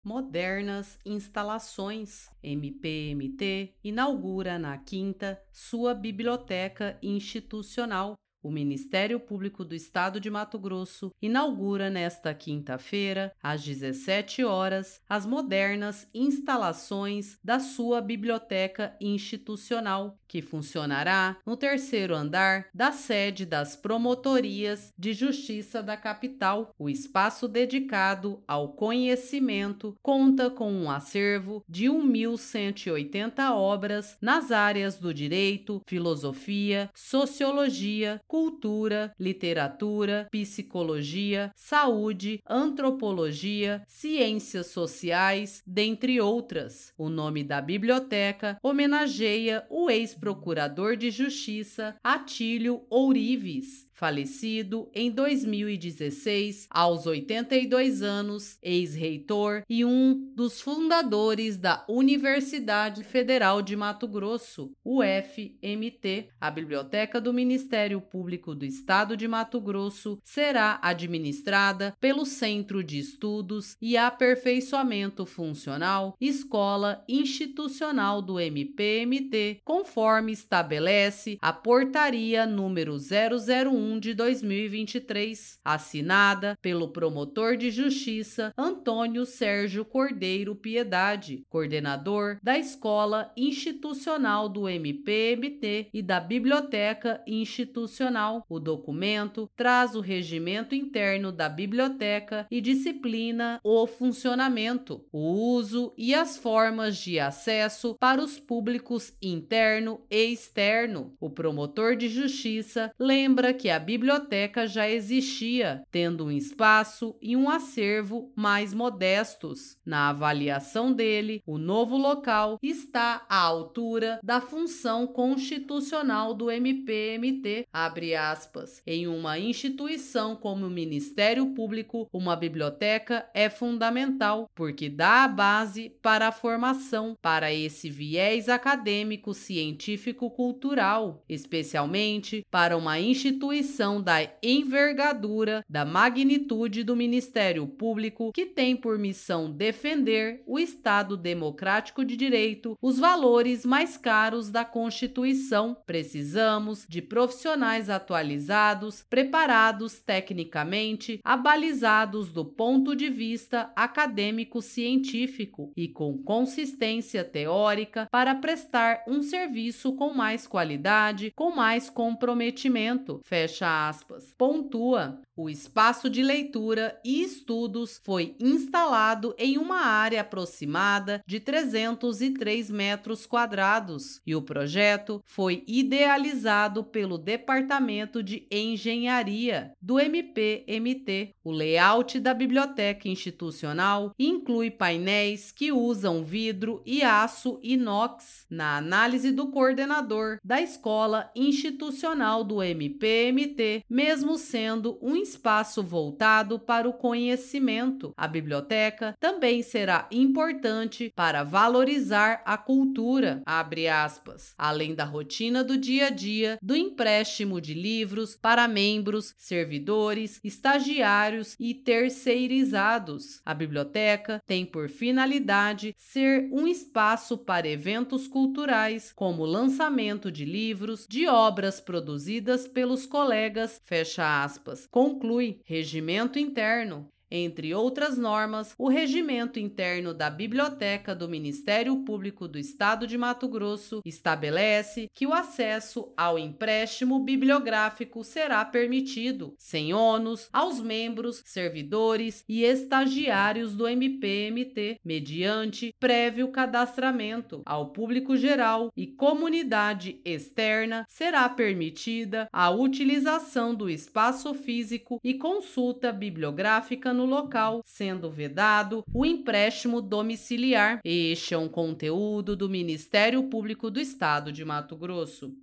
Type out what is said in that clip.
Modernas instalações. MPMT inaugura na quinta sua biblioteca institucional. O Ministério Público do Estado de Mato Grosso inaugura nesta quinta-feira, às 17 horas, as modernas instalações da sua biblioteca institucional, que funcionará no terceiro andar da sede das Promotorias de Justiça da capital. O espaço dedicado ao conhecimento conta com um acervo de 1.180 obras nas áreas do direito, filosofia, sociologia, cultura, literatura, psicologia, saúde, antropologia, ciências sociais, dentre outras. O nome da biblioteca homenageia o ex-procurador de Justiça Atílio Ourives, falecido em 2016, aos 82 anos, ex-reitor e um dos fundadores da Universidade Federal de Mato Grosso, UFMT. A Biblioteca do Ministério Público do Estado de Mato Grosso será administrada pelo Centro de Estudos e Aperfeiçoamento Funcional Escola Institucional do MPMT, conforme estabelece a Portaria número 001 de 2023, assinada pelo promotor de justiça Antônio Sérgio Cordeiro Piedade, coordenador da Escola Institucional do MPMT e da Biblioteca Institucional. O documento traz o regimento interno da biblioteca e disciplina o funcionamento, o uso e as formas de acesso para os públicos interno e externo. O promotor de justiça lembra que a biblioteca já existia, tendo um espaço e um acervo mais modestos. Na avaliação dele, o novo local está à altura da função constitucional do MPMT, abre aspas. Em uma instituição como o Ministério Público, uma biblioteca é fundamental, porque dá a base para a formação, para esse viés acadêmico, científico, cultural, especialmente para uma instituição da envergadura, da magnitude do Ministério Público, que tem por missão defender o Estado democrático de direito, os valores mais caros da Constituição. Precisamos de profissionais atualizados, preparados tecnicamente, abalizados do ponto de vista acadêmico-científico e com consistência teórica para prestar um serviço com mais qualidade, com mais comprometimento. Fecha aspas. Pontua: o espaço de leitura e estudos foi instalado em uma área aproximada de 303 metros quadrados e o projeto foi idealizado pelo Departamento de Engenharia do MPMT. O layout da biblioteca institucional inclui painéis que usam vidro e aço inox. Na análise do coordenador da Escola Institucional do MPMT, mesmo sendo um espaço voltado para o conhecimento, a biblioteca também será importante para valorizar a cultura, abre aspas, além da rotina do dia a dia, do empréstimo de livros para membros, servidores, estagiários e terceirizados. A biblioteca tem por finalidade ser um espaço para eventos culturais, como lançamento de livros, de obras produzidas pelos colegas, fecha aspas. Conclui: regimento interno. Entre outras normas, o regimento interno da Biblioteca do Ministério Público do Estado de Mato Grosso estabelece que o acesso ao empréstimo bibliográfico será permitido, sem ônus, aos membros, servidores e estagiários do MPMT, mediante prévio cadastramento. Ao público geral e comunidade externa será permitida a utilização do espaço físico e consulta bibliográfica no local, sendo vedado o empréstimo domiciliar. Este é um conteúdo do Ministério Público do Estado de Mato Grosso.